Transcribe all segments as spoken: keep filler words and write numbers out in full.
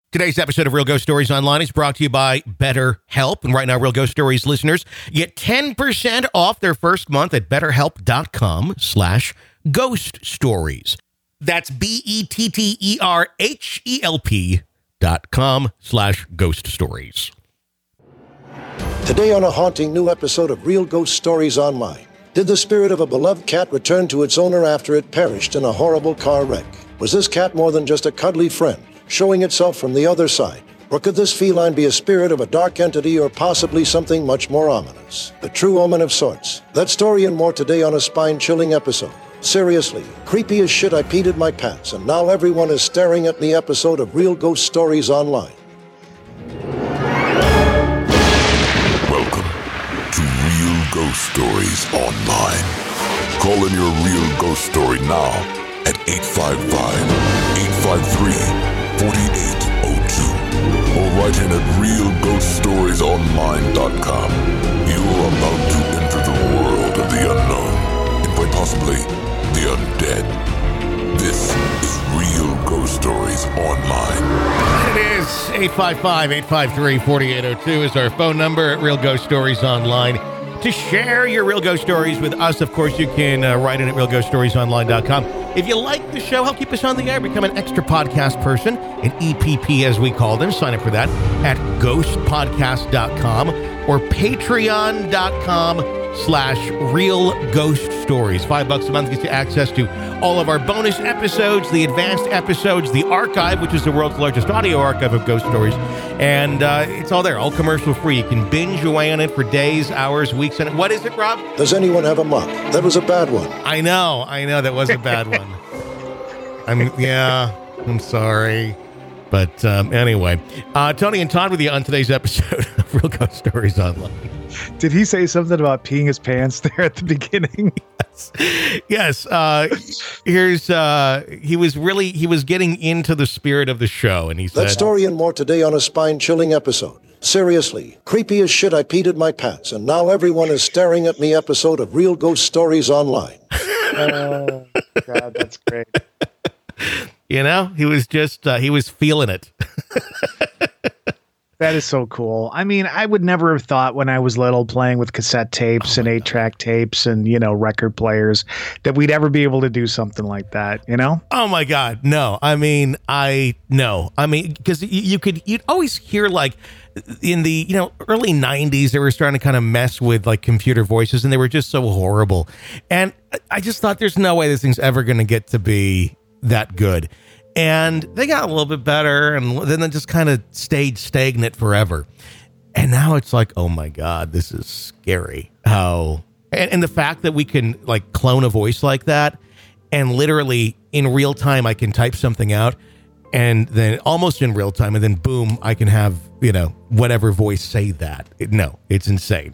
Today's episode of Real Ghost Stories Online is brought to you by BetterHelp. And right now, Real Ghost Stories listeners get ten percent off their first month at betterhelp.com slash ghost stories. That's B-E-T-T-E-R-H-E-L-P dot com slash ghost stories. Today on a haunting new episode of Real Ghost Stories Online, did the spirit of a beloved cat return to its owner after it perished in a horrible car wreck? Was this cat more than just a cuddly friend, showing itself from the other side? Or could this feline be a spirit of a dark entity or possibly something much more ominous? A true omen of sorts. That story and more today on a spine-chilling episode. Seriously, creepy as shit, I peed my pants, and now everyone is staring at the episode of Real Ghost Stories Online. Welcome to Real Ghost Stories Online. Call in your real ghost story now at eight five five, eight five three, four eight zero two or write in at real ghost stories online dot com. You are about to enter the world of the unknown and quite possibly the undead. This is Real Ghost Stories Online. It is eight five five, eight five three, four eight zero two is our phone number at Real Ghost Stories Online. To share your Real Ghost Stories with us, of course, you can uh, write in at real ghost stories online dot com. If you like the show, help keep us on the air. Become an extra podcast person, an E P P as we call them. Sign up for that at ghost podcast dot com or patreon.com slash real ghost stories. Five bucks a month gets you access to all of our bonus episodes, the advanced episodes, the archive, which is the world's largest audio archive of ghost stories. And uh, it's all there, all commercial free. You can binge away on it for days, hours, weeks. And what is it, Rob? Does anyone have a mop? That was a bad one. I know, I know that was a bad one. I'm, yeah, I'm sorry. But um, anyway, uh, Tony and Todd with you on today's episode of Real Ghost Stories Online. Did he say something about peeing his pants there at the beginning? Yes. Yes. Uh, here's, uh, he was really, he was getting into the spirit of the show. And he said, that story and more today on a spine-chilling episode. Seriously, creepy as shit, I peed my pants, and now everyone is staring at me episode of Real Ghost Stories Online. Oh, God, that's great. You know, he was just, uh, he was feeling it. That is so cool. I mean, I would never have thought when I was little playing with cassette tapes oh and eight-track tapes and, you know, record players that we'd ever be able to do something like that, you know? Oh, my God. No, I mean, I, no. I mean, because you, you could, you'd always hear like in the, you know, early nineties, they were starting to kind of mess with like computer voices and they were just so horrible. And I just thought there's no way this thing's ever going to get to be that good. And they got a little bit better, and then they just kind of stayed stagnant forever. And now it's like, oh my God, this is scary. How, and, and the fact that we can like clone a voice like that, and literally in real time, I can type something out, and then almost in real time, and then boom, I can have, you know, whatever voice say that. It, no, it's insane.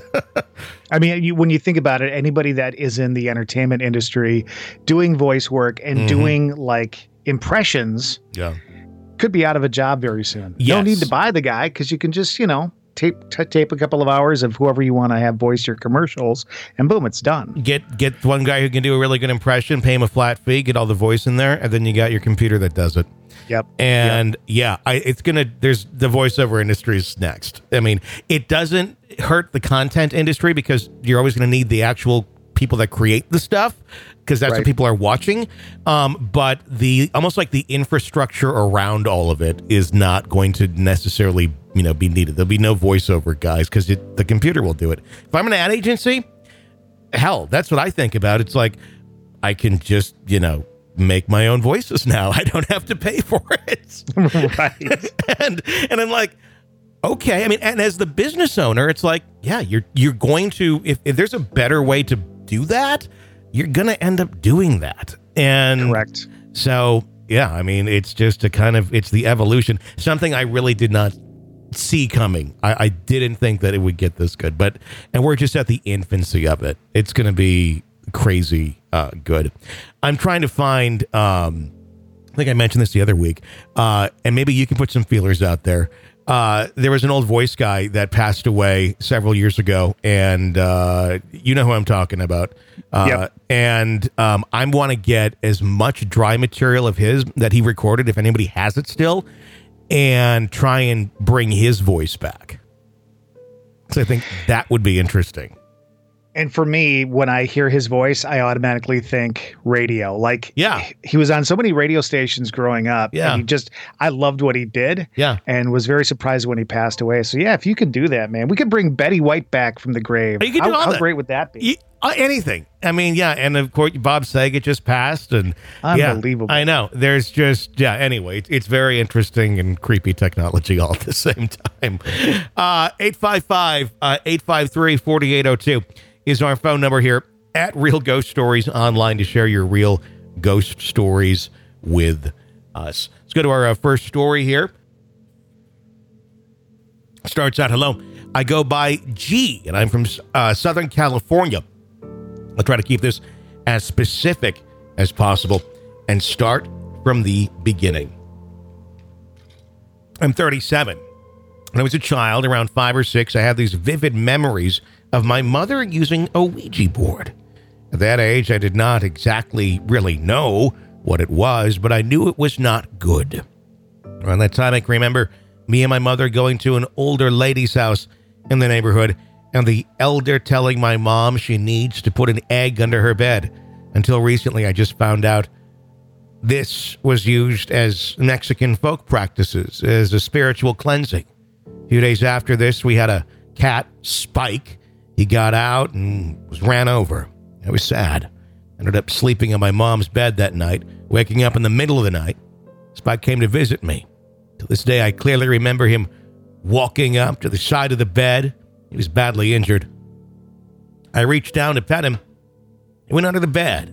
I mean, you, when you think about it, anybody that is in the entertainment industry doing voice work and mm-hmm. doing like impressions yeah. could be out of a job very soon. Yes. You don't need to buy the guy because you can just, you know, tape t- tape a couple of hours of whoever you want to have voice your commercials, and boom, it's done. Get get one guy who can do a really good impression, pay him a flat fee, get all the voice in there, and then you got your computer that does it. Yep. And yep. yeah, I, it's gonna. There's the voiceover industry is next. I mean, it doesn't hurt the content industry because you're always going to need the actual people that create the stuff, because that's right. what people are watching. Um, but the almost like the infrastructure around all of it is not going to necessarily, you know, be needed. There'll be no voiceover guys because the computer will do it. If I'm an ad agency, hell, that's what I think about. It's like I can just, you know, make my own voices now. I don't have to pay for it. Right. and and I'm like, okay. I mean, and as the business owner, it's like, yeah, you're you're going to, if, if there's a better way to do that, you're going to end up doing that. And correct. So, yeah, I mean, it's just a kind of, it's the evolution. Something I really did not see coming. I, I didn't think that it would get this good, but, and we're just at the infancy of it. It's going to be crazy uh, good. I'm trying to find, um, I think I mentioned this the other week, uh, and maybe you can put some feelers out there. Uh, there was an old voice guy that passed away several years ago, and uh, you know who I'm talking about. Uh, yep. And um, I want to get as much dry material of his that he recorded, if anybody has it still, and try and bring his voice back. So I think that would be interesting. And for me, when I hear his voice, I automatically think radio. Like, yeah, he was on so many radio stations growing up. Yeah. And he just, I loved what he did. Yeah. And was very surprised when he passed away. So yeah, if you could do that, man, we could bring Betty White back from the grave. You could do how all how that. great would that be? You, uh, anything. I mean, yeah. And of course, Bob Saget just passed. And Unbelievable. Yeah, I know. There's just, yeah, anyway, it's, it's very interesting and creepy technology all at the same time. Uh, eight five five, eight five three, four eight zero two. Is our phone number here at Real Ghost Stories Online to share your real ghost stories with us. Let's go to our uh, first story here. Starts out, hello. I go by G, and I'm from uh, Southern California. I'll try to keep this as specific as possible and start from the beginning. I'm thirty-seven. When I was a child, around five or six, I had these vivid memories of my mother using a Ouija board. At that age, I did not exactly really know what it was, but I knew it was not good. Around that time, I can remember me and my mother going to an older lady's house in the neighborhood, and the elder telling my mom she needs to put an egg under her bed. Until recently, I just found out this was used as Mexican folk practices, as a spiritual cleansing. A few days after this, we had a cat, Spike. He got out and was ran over. It was sad. Ended up sleeping on my mom's bed that night, waking up in the middle of the night. Spike came to visit me. To this day, I clearly remember him walking up to the side of the bed. He was badly injured. I reached down to pet him. He went under the bed.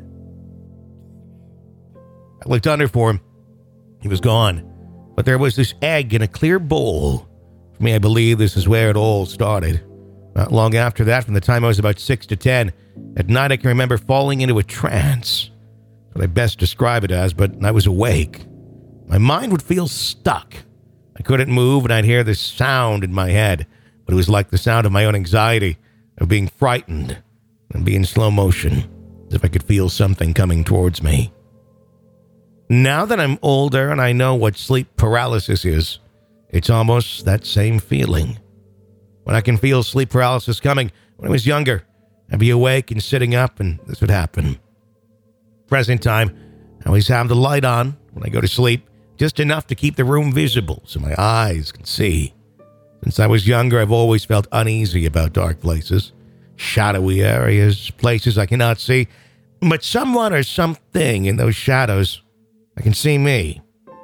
I looked under for him. He was gone. But there was this egg in a clear bowl. For me, I believe this is where it all started. Not long after that, from the time I was about six to ten, at night I can remember falling into a trance. That's what I best describe it as, but I was awake. My mind would feel stuck. I couldn't move, and I'd hear this sound in my head, but it was like the sound of my own anxiety, of being frightened, and be in slow motion, as if I could feel something coming towards me. Now that I'm older and I know what sleep paralysis is, it's almost that same feeling. When I can feel sleep paralysis coming, when I was younger, I'd be awake and sitting up, and this would happen. Present time, I always have the light on when I go to sleep, just enough to keep the room visible so my eyes can see. Since I was younger, I've always felt uneasy about dark places, shadowy areas, places I cannot see, but someone or something in those shadows, I can see me.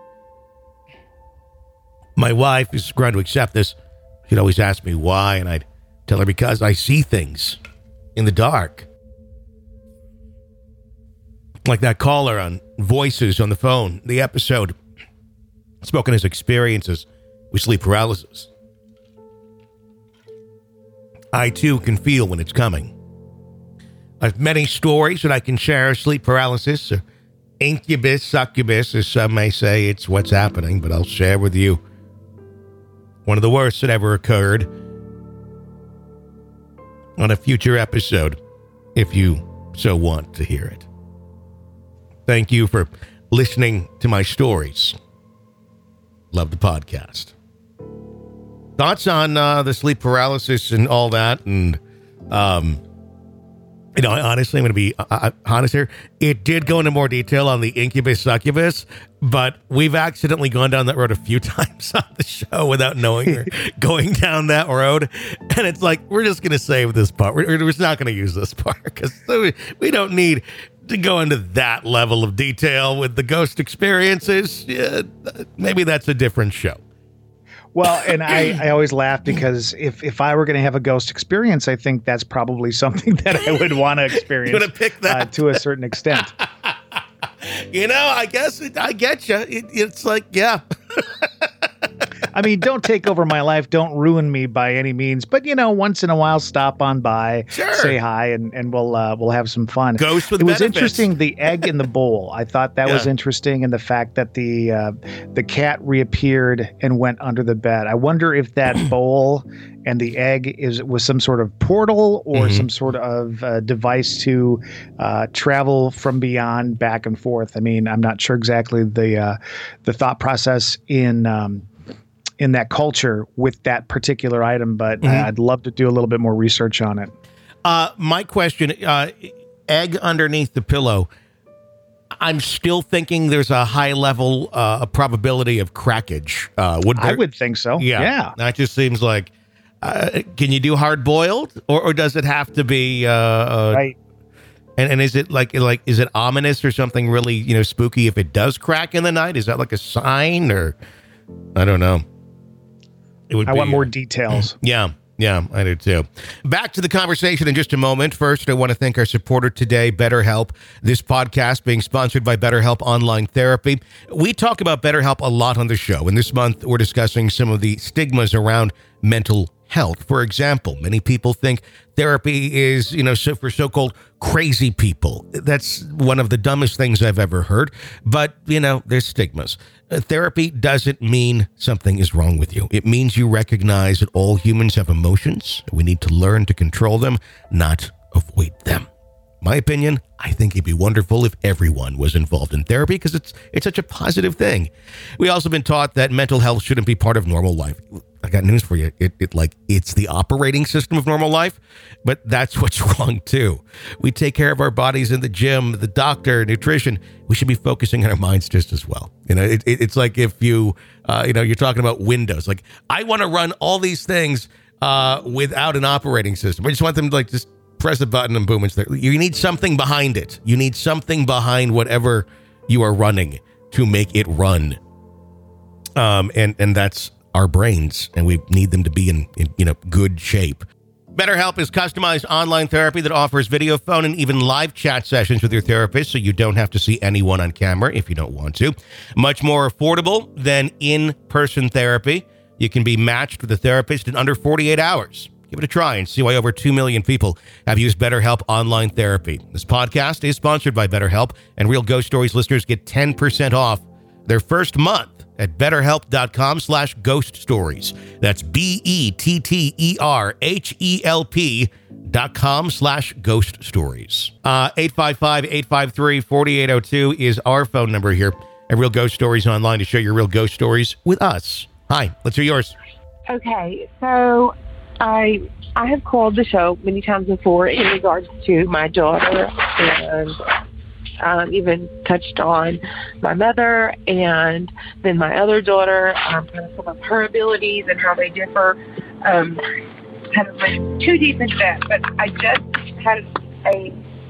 My wife is going to accept this. She'd always ask me why, and I'd tell her because I see things in the dark. Like that caller on Voices on the phone, the episode spoken his experiences with sleep paralysis. I too can feel when it's coming. I've many stories that I can share of sleep paralysis, or incubus, succubus, as some may say. It's what's happening, but I'll share with you one of the worst that ever occurred on a future episode, if you so want to hear it. Thank you for listening to my stories. Love the podcast. Thoughts on uh, the sleep paralysis and all that? And, um, you know, honestly, I'm going to be uh, honest here. It did go into more detail on the incubus succubus, but we've accidentally gone down that road a few times on the show without knowing we're going down that road. And it's like, we're just going to save this part. We're, we're just not going to use this part because we, we don't need to go into that level of detail with the ghost experiences. Yeah, maybe that's a different show. Well, and I, I always laugh because if, if I were going to have a ghost experience, I think that's probably something that I would want to experience. You want to pick that uh, to a certain extent. You know, I guess it, I get you. It, it's like, yeah. I mean, don't take over my life. Don't ruin me by any means. But, you know, once in a while, stop on by, sure. say hi, and, and we'll uh, we'll have some fun. Ghost with It was benefits. interesting, the egg in the bowl. I thought that Yeah. was interesting, and the fact that the uh, the cat reappeared and went under the bed. I wonder if that bowl and the egg is was some sort of portal or Mhm. some sort of uh, device to uh, travel from beyond back and forth. I mean, I'm not sure exactly the uh, the thought process in. Um, in that culture with that particular item, but Mm-hmm. I'd love to do a little bit more research on it. Uh, my question, uh, egg underneath the pillow. I'm still thinking there's a high level uh, probability of crackage. Uh, would there, I would think so. Yeah, Yeah. that just seems like. Uh, can you do hard boiled, or, or does it have to be? Uh, uh, Right. And, and is it like like is it ominous or something really, you know, spooky if it does crack in the night? Is that like a sign, or I don't know. It would. I be, want more details. Yeah. Yeah, I do too. Back to the conversation in just a moment. First, I want to thank our supporter today, BetterHelp. This podcast being sponsored by BetterHelp Online Therapy. We talk about BetterHelp a lot on the show, and this month we're discussing some of the stigmas around mental health. For example, many people think therapy is, you know, so for so-called crazy people. That's one of the dumbest things I've ever heard. But, you know, there's stigmas. Uh, therapy doesn't mean something is wrong with you. It means you recognize that all humans have emotions. We need to learn to control them, not avoid them. My opinion, I think it'd be wonderful if everyone was involved in therapy because it's it's such a positive thing. We also been taught that mental health shouldn't be part of normal life. I got news for you. It, it like it's the operating system of normal life, but that's what's wrong too. We take care of our bodies in the gym, the doctor, nutrition. We should be focusing on our minds just as well. You know, it, it, it's like if you, uh, you know, you're talking about Windows. Like I want to run all these things uh, without an operating system. I just want them to like just press a button and boom, it's there. You need something behind it. You need something behind whatever you are running to make it run. Um, and and that's our brains, and we need them to be in, in you know good shape. BetterHelp is customized online therapy that offers video, phone, and even live chat sessions with your therapist, so you don't have to see anyone on camera if you don't want to. Much more affordable than in-person therapy. You can be matched with a therapist in under forty-eight hours. Give it a try and see why over two million people have used BetterHelp online therapy. This podcast is sponsored by BetterHelp, and Real Ghost Stories listeners get ten percent off their first month at betterhelp.com slash ghost stories. That's B-E-T-T-E-R-H-E-L-P dot com slash ghost stories. Uh, eight five five, eight five three, four eight zero two is our phone number here at Real Ghost Stories Online to share your real ghost stories with us. Hi, let's hear yours. Okay, so I I have called the show many times before in regards to my daughter, and um, even touched on my mother and then my other daughter, um, kind of some of her abilities and how they differ. Um, haven't went too deep into that, but I just had a,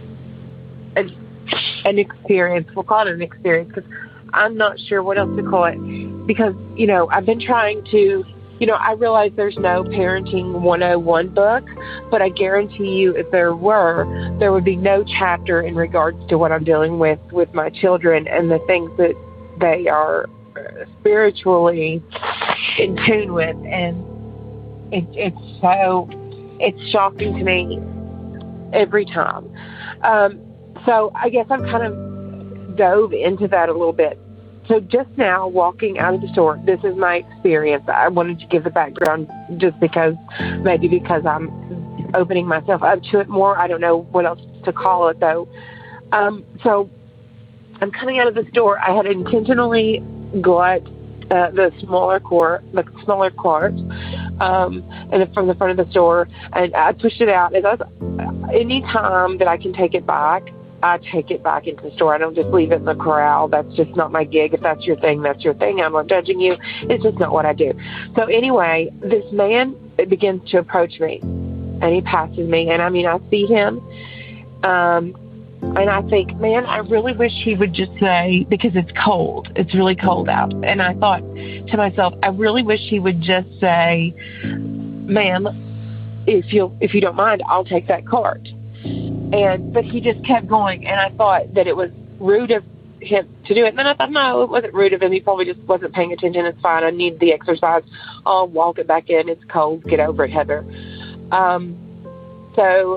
a an experience. We'll call it an experience because I'm not sure what else to call it. Because you know, I've been trying to. You know, I realize there's no Parenting one oh one book, but I guarantee you if there were, there would be no chapter in regards to what I'm dealing with with my children and the things that they are spiritually in tune with. And it, it's so, it's shocking to me every time. Um, so I guess I've kind of dove into that a little bit. So just now, walking out of the store, this is my experience. I wanted to give the background just because, maybe because I'm opening myself up to it more. I don't know what else to call it, though. Um, so I'm coming out of the store. I had intentionally got uh, the smaller quart, the smaller cart, um, and from the front of the store, and I pushed it out. As I was, any time that I can take it back, I take it back into the store. I don't just leave it in the corral. That's just not my gig. If that's your thing, that's your thing. I'm not judging you. It's just not what I do. So anyway, this man begins to approach me, and he passes me. And I mean, I see him, um, and I think, man, I really wish he would just say, because it's cold. It's really cold out. And I thought to myself, I really wish he would just say, ma'am, if you if you don't mind, I'll take that cart. And but he just kept going, and I thought that it was rude of him to do it. And then I thought, no, it wasn't rude of him. He probably just wasn't paying attention. It's fine. I need the exercise. I'll walk it back in. It's cold. Get over it, Heather. Um, so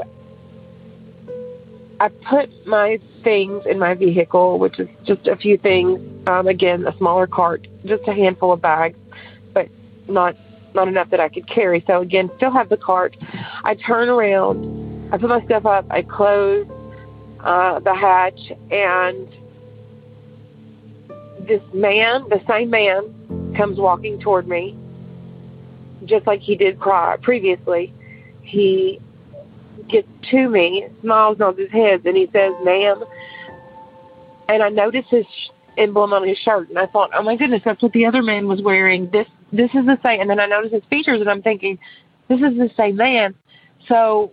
I put my things in my vehicle, which is just a few things. Um, again, a smaller cart, just a handful of bags, but not not enough that I could carry. So again, still have the cart. I turn around. I put my stuff up, I close uh, the hatch, and this man, the same man, comes walking toward me, just like he did prior, previously, he gets to me, smiles, nods his head, and he says, "Ma'am." And I noticed his emblem on his shirt, and I thought, oh my goodness, that's what the other man was wearing. This this is the same. And then I noticed his features, and I'm thinking, this is the same man. So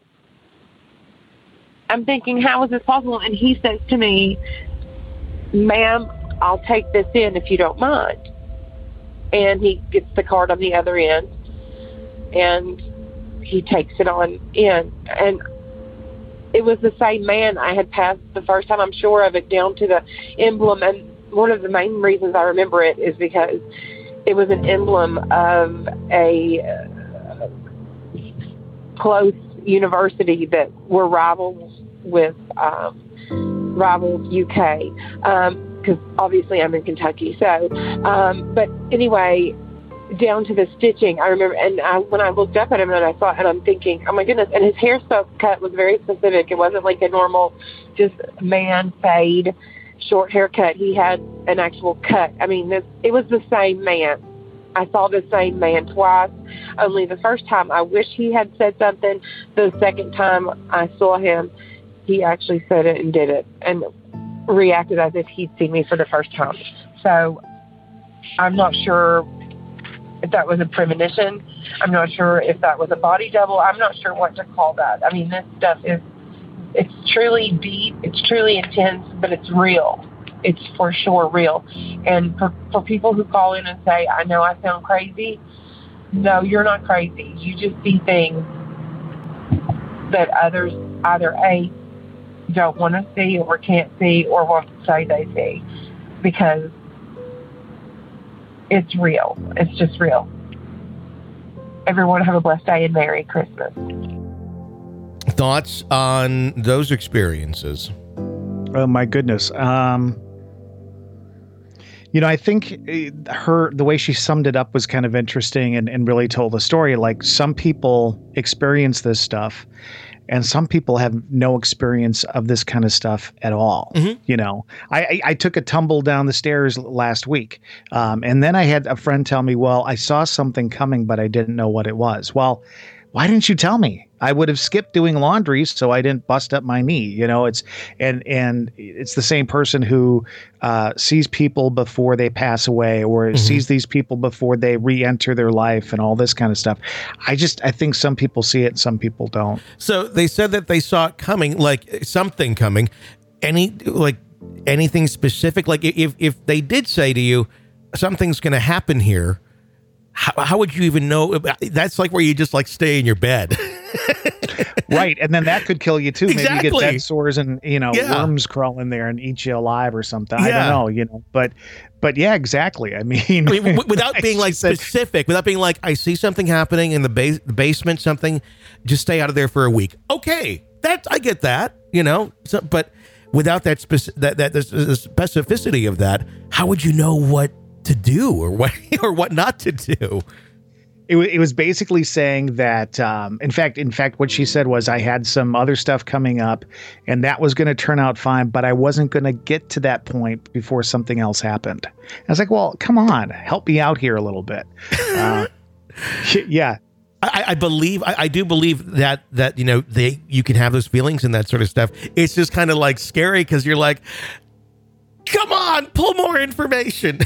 I'm thinking, how is this possible? And he says to me, "Ma'am, I'll take this in if you don't mind." And he gets the card on the other end, and he takes it on in. And it was the same man I had passed the first time, I'm sure of it, down to the emblem. And one of the main reasons I remember it is because it was an emblem of a uh, close university that were rivals with um, rivals U K, because um, obviously I'm in Kentucky. So, um, but anyway, down to the stitching, I remember, and I, when I looked up at him and I saw, and I'm thinking, oh my goodness, and his haircut was very specific. It wasn't like a normal, just man fade, short haircut. He had an actual cut. I mean, this, it was the same man. I saw the same man twice. Only the first time I wish he had said something. The second time I saw him, he actually said it and did it and reacted as if he'd seen me for the first time. So I'm not sure if that was a premonition. I'm not sure if that was a body double. I'm not sure what to call that. I mean, this stuff is, it's truly deep, it's truly intense, but it's real. It's for sure real. And for, for people who call in and say, I know I sound crazy, no, you're not crazy. You just see things that others either A, don't want to see or can't see or won't say they see, because it's real. It's just real. Everyone have a blessed day and Merry Christmas. Thoughts on those experiences? Oh my goodness. Um, you know, I think her, the way she summed it up was kind of interesting and, and really told the story. Like, some people experience this stuff and some people have no experience of this kind of stuff at all. Mm-hmm. You know, I, I, I took a tumble down the stairs last week. Um, and then I had a friend tell me, well, I saw something coming, but I didn't know what it was. Well, why didn't you tell me? I would have skipped doing laundry so I didn't bust up my knee. You know, it's and and it's the same person who uh, sees people before they pass away, or mm-hmm. sees these people before they re-enter their life and all this kind of stuff. I just I think some people see it and some people don't. So they said that they saw it coming, like something coming. Any like anything specific? Like if if they did say to you, something's going to happen here, How, how would you even know? That's like where you just like stay in your bed. Right. And then that could kill you too. Exactly. Maybe you get bed sores and, you know, yeah. worms crawl in there and eat you alive or something. Yeah. I don't know, you know, but, but yeah, exactly. I mean, I mean w- without being like said, specific, without being like, I see something happening in the, base, the basement, something, just stay out of there for a week. Okay. That I get that, you know, so, but without that, speci- that, that the specificity of that, how would you know what to do or what, or what not to do? It, it was basically saying that, um, in fact, in fact, what she said was I had some other stuff coming up and that was going to turn out fine, but I wasn't going to get to that point before something else happened. I was like, well, come on, help me out here a little bit. Uh, yeah. I, I believe, I, I do believe that, that, you know, they, you can have those feelings and that sort of stuff. It's just kind of like scary because you're like, come on, pull more information.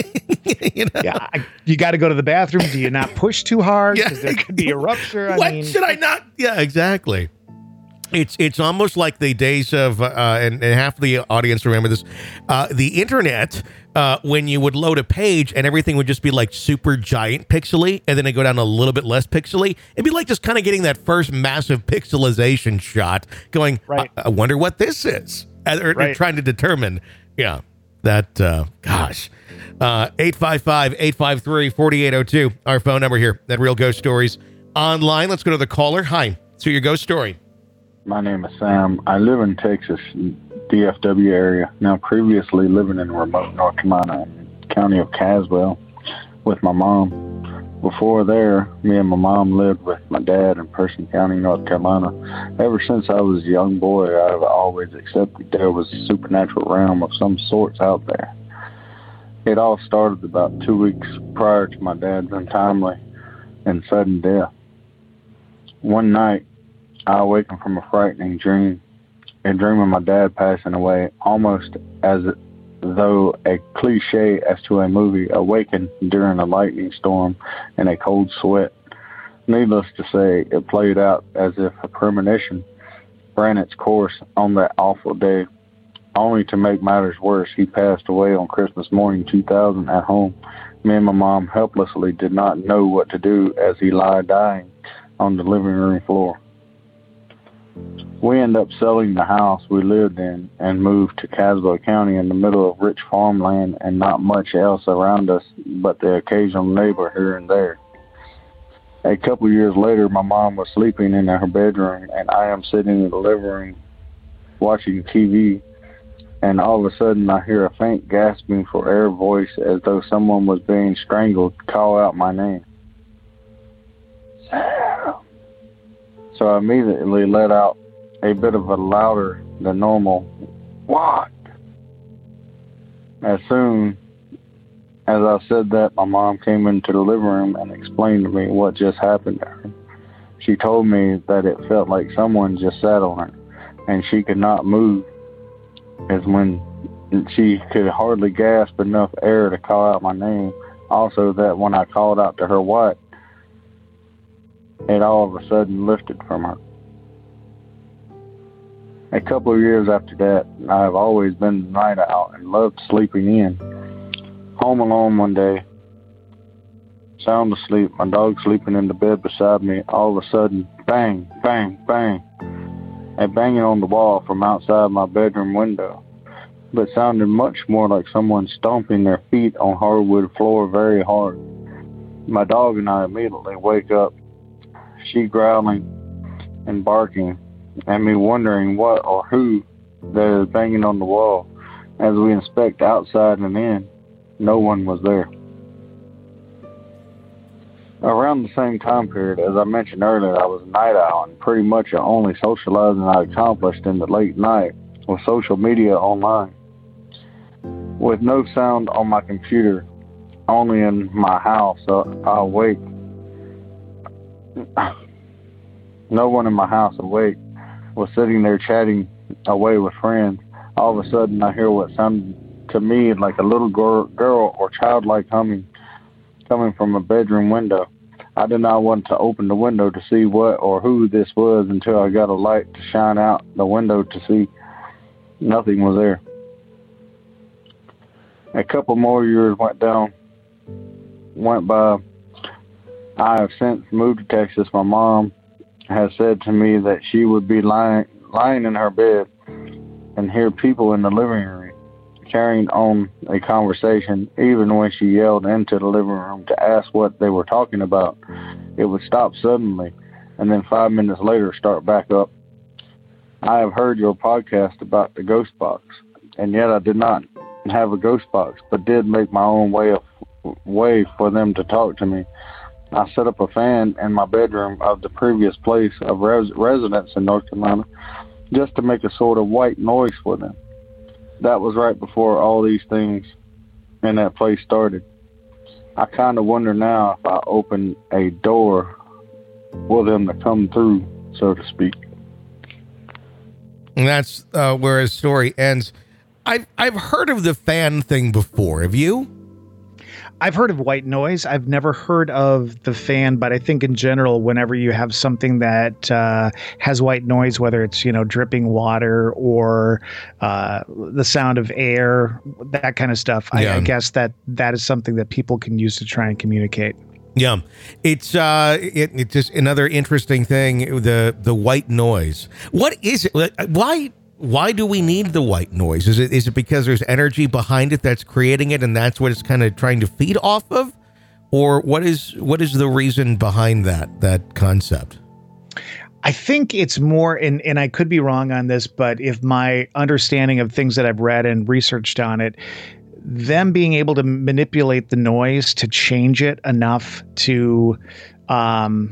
You know? Yeah, I, you got to go to the bathroom. Do you not push too hard? Because yeah. there could be a rupture. I what mean, should I not? Yeah, exactly. It's it's almost like the days of, uh, and, and half of the audience remember this, uh, the internet, uh, when you would load a page and everything would just be like super giant pixely, and then it go down a little bit less pixely. It'd be like just kind of getting that first massive pixelization shot going, right. I, I wonder what this is. Or, right. or trying to determine, yeah, that, uh, gosh. Uh, eight five five, eight five three, four eight zero two, our phone number here at Real Ghost Stories Online. Let's go to the caller. Hi. So your ghost story. My name is Sam. I live in Texas, D F W area. Now, previously living in remote North Carolina, county of Caswell, with my mom. Before there, me and my mom lived with my dad in Person County, North Carolina. Ever since I was a young boy, I've always accepted there was a supernatural realm of some sorts out there. It all started about two weeks prior to my dad's untimely and sudden death. One night, I awakened from a frightening dream, a dream of my dad passing away, almost as though a cliche as to a movie, awakened during a lightning storm and a cold sweat. Needless to say, it played out as if a premonition ran its course on that awful day. Only to make matters worse, he passed away on Christmas morning two thousand at home. Me and my mom helplessly did not know what to do as he lay dying on the living room floor. We ended up selling the house we lived in and moved to Caswell County in the middle of rich farmland and not much else around us but the occasional neighbor here and there. A couple years later, my mom was sleeping in her bedroom and I am sitting in the living room watching T V, and all of a sudden I hear a faint gasping for air voice as though someone was being strangled call out my name. Sam. So I immediately let out a bit of a louder than normal, "What?" As soon as I said that, my mom came into the living room and explained to me what just happened to her. She told me that it felt like someone just sat on her, and she could not move, as when she could hardly gasp enough air to call out my name. Also, that when I called out to her what, it all of a sudden lifted from her. A couple of years after that, I have always been a night owl and loved sleeping in. Home alone one day, sound asleep, my dog sleeping in the bed beside me, all of a sudden, bang, bang, bang, a banging on the wall from outside my bedroom window, but sounded much more like someone stomping their feet on hardwood floor very hard. My dog and I immediately wake up, she growling and barking, and me wondering what or who that is banging on the wall. As we inspect outside and in, no one was there. Around the same time period, as I mentioned earlier, I was a night owl, and pretty much the only socializing I accomplished in the late night was social media online. With no sound on my computer, only in my house, uh, I awake. No one in my house awake was sitting there chatting away with friends. All of a sudden, I hear what sounded to me like a little girl, girl or childlike humming coming from a bedroom window. I did not want to open the window to see what or who this was until I got a light to shine out the window to see. Nothing was there. A couple more years went down, went by. I have since moved to Texas. My mom has said to me that she would be lying, lying in her bed and hear people in the living room carrying on a conversation. Even when she yelled into the living room to ask what they were talking about, it would stop suddenly and then five minutes later start back up. I have heard your podcast about the ghost box, and yet I did not have a ghost box, but did make my own way of way for them to talk to me. I set up a fan in my bedroom of the previous place of res- residence in North Carolina just to make a sort of white noise for them. That was right before all these things in that place started. I kind of wonder now if I open a door for them to come through, so to speak. And that's uh, where his story ends. I've, I've heard of the fan thing before. Have you? I've heard of white noise. I've never heard of the fan, but I think in general, whenever you have something that uh, has white noise, whether it's, you know, dripping water or uh, the sound of air, that kind of stuff, yeah. I, I guess that that is something that people can use to try and communicate. Yeah, it's uh, it, it's just another interesting thing. The the white noise. What is it? Why? Why do we need the white noise? Is it is it because there's energy behind it that's creating it, and that's what it's kind of trying to feed off of, or what is what is the reason behind that that concept? I think it's more, and and I could be wrong on this, but if my understanding of things that I've read and researched on it, them being able to manipulate the noise to change it enough to um,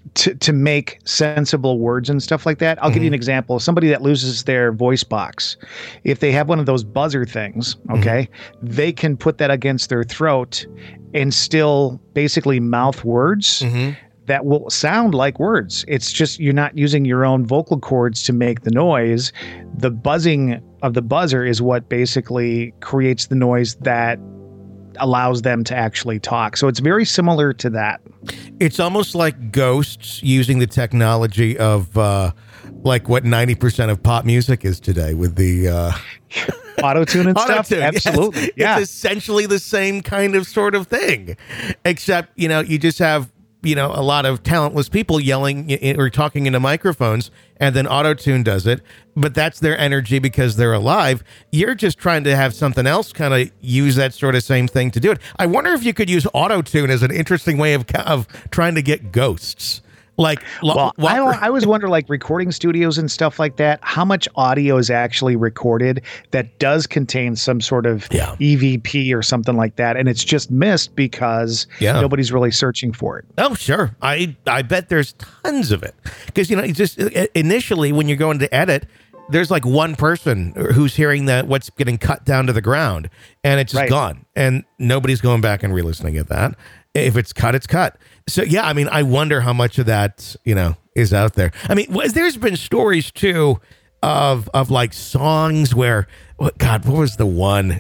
to to make sensible words and stuff like that. I'll mm-hmm. give you an example. Somebody that loses their voice box, if they have one of those buzzer things, okay, mm-hmm. they can put that against their throat and still basically mouth words mm-hmm. that will sound like words. It's just you're not using your own vocal cords to make the noise. The buzzing of the buzzer is what basically creates the noise that allows them to actually talk. So it's very similar to that. It's almost like ghosts using the technology of uh, like what ninety percent of pop music is today with the uh, auto-tune and stuff. Auto-tune, absolutely. Yes. Yeah. It's essentially the same kind of sort of thing, except, you know, you just have, you know, a lot of talentless people yelling or talking into microphones, and then auto-tune does it. But that's their energy because they're alive. You're just trying to have something else kind of use that sort of same thing to do it. I wonder if you could use auto-tune as an interesting way of of trying to get ghosts. Like, well, lo- I, I always wonder, like recording studios and stuff like that, how much audio is actually recorded that does contain some sort of yeah. E V P or something like that, and it's just missed because yeah. nobody's really searching for it. Oh, sure. I I bet there's tons of it because, you know, it's just initially when you're going to edit, there's like one person who's hearing that what's getting cut down to the ground, and it's just right. gone, and nobody's going back and re-listening at that. If it's cut, it's cut. So, yeah, I mean, I wonder how much of that, you know, is out there. I mean, there's been stories, too, of, of like songs where, what, God, what was the one?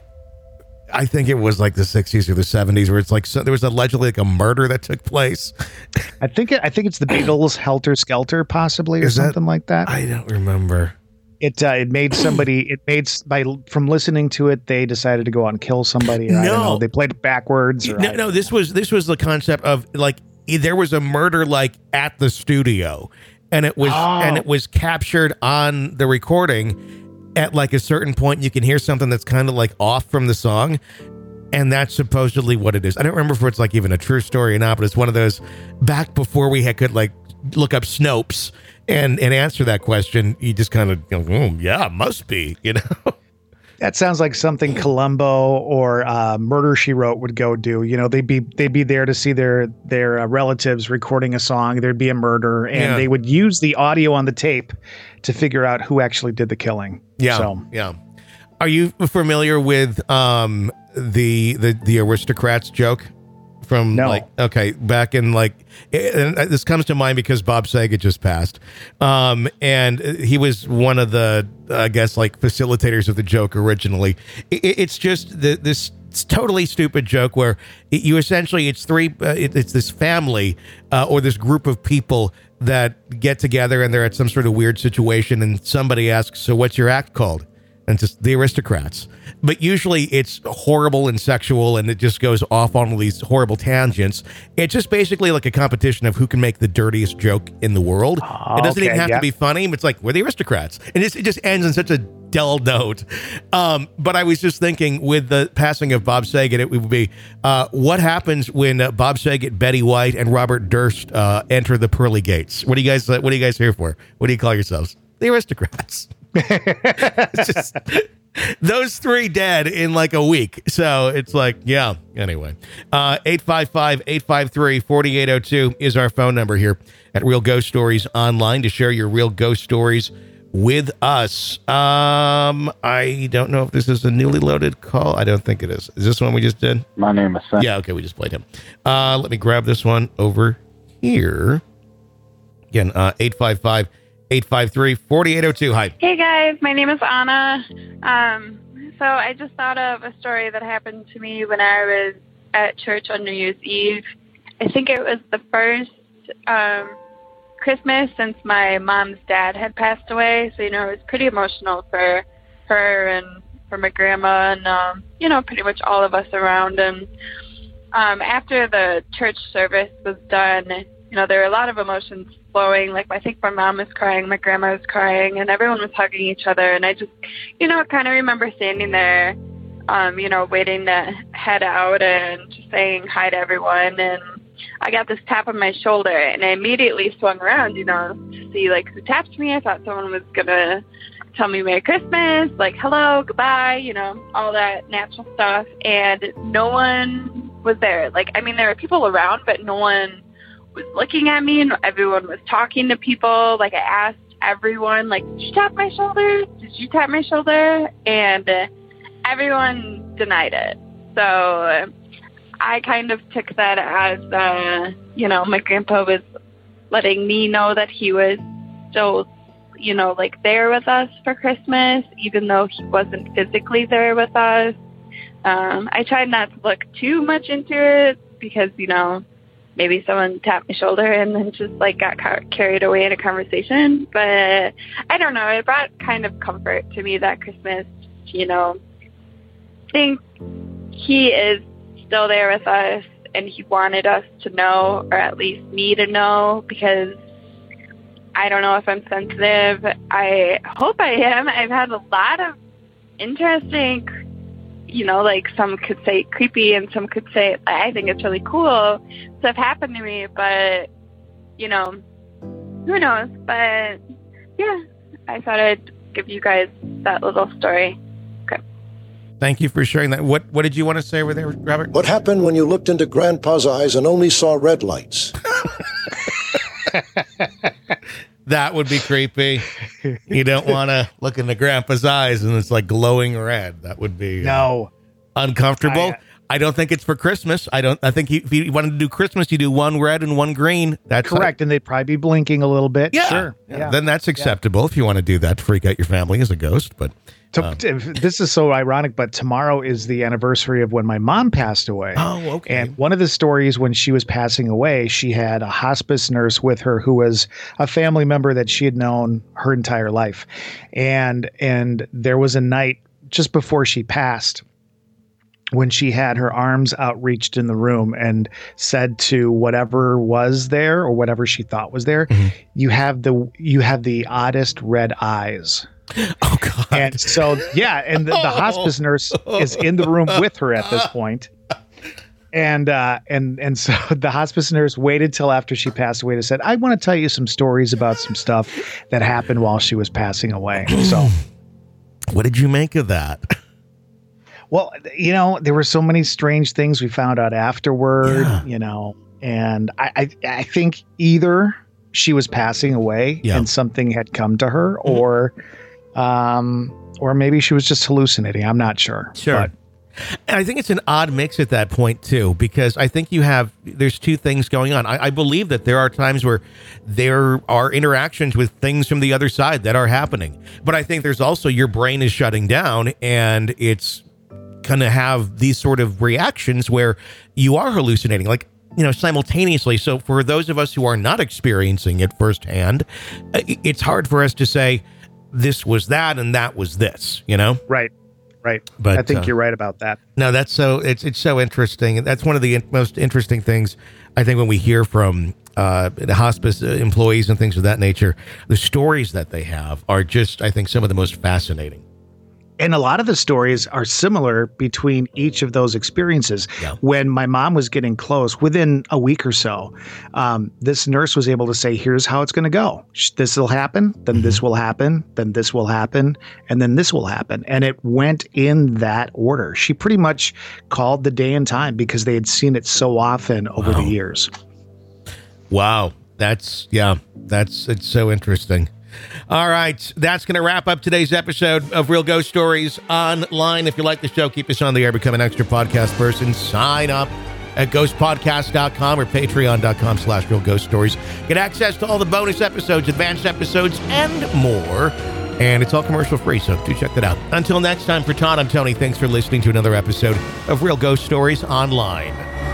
I think it was like the sixties or the seventies where it's like, so there was allegedly like a murder that took place. I think it, I think it's the Beatles' Helter Skelter, possibly, or is something that, like that. I don't remember. It uh, it made somebody it made by from listening to it they decided to go out and kill somebody. Or, no, I don't know, they played it backwards. Or no, no, this was this was the concept of like there was a murder like at the studio, and it was oh. and it was captured on the recording at like a certain point. You can hear something that's kind of like off from the song, and that's supposedly what it is. I don't remember if it's like even a true story or not, but it's one of those back before we had could like look up Snopes. And and answer that question, you just kind of, you know, oh, yeah, it must be, you know. That sounds like something Columbo or uh, Murder, She Wrote would go do. You know, they'd be they'd be there to see their their uh, relatives recording a song. There'd be a murder, and yeah. they would use the audio on the tape to figure out who actually did the killing. Yeah, so. yeah. Are you familiar with um the the the Aristocrats joke? From no. like okay back in like and this comes to mind because Bob Saget just passed um and he was one of the I guess like facilitators of the joke originally. It, it's just the, this totally stupid joke where it, you essentially it's three uh, it, it's this family uh, or this group of people that get together and they're at some sort of weird situation and somebody asks, so what's your act called? And just the Aristocrats. But usually it's horrible and sexual and it just goes off on all these horrible tangents. It's just basically like a competition of who can make the dirtiest joke in the world. Oh, it doesn't okay, even have yeah. to be funny. It's like, we're the Aristocrats. And it's, it just ends in such a dull note. Um, but I was just thinking with the passing of Bob Saget, it would be, uh, what happens when uh, Bob Saget, Betty White, and Robert Durst uh, enter the pearly gates? What do you guys, uh, what are you guys here for? What do you call yourselves? The Aristocrats. It's just those three dead in like a week. So it's like, yeah. Anyway, uh, eight five five, eight five three, four eight zero two is our phone number here at Real Ghost Stories Online to share your real ghost stories with us. Um, I don't know if this is a newly loaded call. I don't think it is. Is this one we just did? My name is Sam. Yeah. Okay. We just played him. Uh, let me grab this one over here. Again, uh, eight five five, eight five three, four eight zero two. Hi. Hey guys, my name is Anna. Um, so I just thought of a story that happened to me when I was at church on New Year's Eve. I think it was the first um, Christmas since my mom's dad had passed away. So, you know, it was pretty emotional for her and for my grandma and, um, you know, pretty much all of us around. And um, after the church service was done, you know, there were a lot of emotions flowing. Like, I think my mom was crying, my grandma was crying, and everyone was hugging each other. And I just, you know, kind of remember standing there, um, you know, waiting to head out and just saying hi to everyone. And I got this tap on my shoulder, and I immediately swung around, you know, to see, like, who tapped me. I thought someone was going to tell me Merry Christmas, like, hello, goodbye, you know, all that natural stuff. And no one was there. Like, I mean, there were people around, but no one was looking at me and everyone was talking to people. Like I asked everyone, like, did you tap my shoulder? Did you tap my shoulder? And uh, everyone denied it. So uh, I kind of took that as, uh, you know, my grandpa was letting me know that he was still, you know, like there with us for Christmas, even though he wasn't physically there with us. Um, I tried not to look too much into it because, you know, maybe someone tapped my shoulder and then just like got car- carried away in a conversation. But I don't know. It brought kind of comfort to me that Christmas, you know, think he is still there with us and he wanted us to know, or at least me to know, because I don't know if I'm sensitive. I hope I am. I've had a lot of interesting, you know, like some could say creepy and some could say I think it's really cool stuff happened to me, but, you know, who knows? But, yeah, I thought I'd give you guys that little story. Okay. Thank you for sharing that. What What did you want to say over there, Robert? What happened when you looked into Grandpa's eyes and only saw red lights? That would be creepy. You don't want to look into Grandpa's eyes and it's like glowing red. That would be uh, No. uncomfortable. I, uh, I don't think it's for Christmas. I don't. I think you, if you wanted to do Christmas, you do one red and one green. That's Correct. And they'd probably be blinking a little bit. Yeah. Sure. Yeah. Then that's acceptable if you want to do that to freak out your family as a ghost. But To, um, to- this is so ironic, but tomorrow is the anniversary of when my mom passed away. Oh, okay. And one of the stories when she was passing away, she had a hospice nurse with her who was a family member that she had known her entire life. And and there was a night just before she passed when she had her arms outreached in the room and said to whatever was there or whatever she thought was there, Mm-hmm. you have the you have the oddest red eyes. oh God. And so, yeah, and the, the hospice nurse is in the room with her at this point. And uh, and and so the hospice nurse waited till after she passed away to said, I want to tell you some stories about some stuff that happened while she was passing away. So, What did you make of that? well, you know, there were so many strange things we found out afterward, Yeah. you know, and I, I, I think either she was passing away Yeah. and something had come to her, or um, or maybe she was just hallucinating. I'm not sure. Sure. But And I think it's an odd mix at that point too, because I think you have, there's two things going on. I, I believe that there are times where there are interactions with things from the other side that are happening. But I think there's also your brain is shutting down and it's going to have these sort of reactions where you are hallucinating, like, you know, simultaneously. So for those of us who are not experiencing it firsthand, uh, it's hard for us to say this was that and that was this, you know? Right. Right. But, I think uh, you're right about that. No, that's so it's it's so interesting. That's one of the in- most interesting things I think when we hear from uh, the hospice employees and things of that nature. The stories that they have are just, I think, some of the most fascinating. And a lot of the stories are similar between each of those experiences. Yeah. When my mom was getting close, within a week or so, um, this nurse was able to say, here's how it's going to go. This will happen, then this will happen, then this will happen, and then this will happen. And it went in that order. She pretty much called the day and time because they had seen it so often over Wow. the years. Wow. That's, yeah, that's, it's so interesting. All right. That's going to wrap up today's episode of Real Ghost Stories Online. If you like the show, keep us on the air, become an extra podcast person. Sign up at ghost podcast dot com or patreon dot com slash real ghost stories. Get access to all the bonus episodes, advanced episodes, and more. And it's all commercial free, so do check that out. Until next time, for Todd, I'm Tony. Thanks for listening to another episode of Real Ghost Stories Online.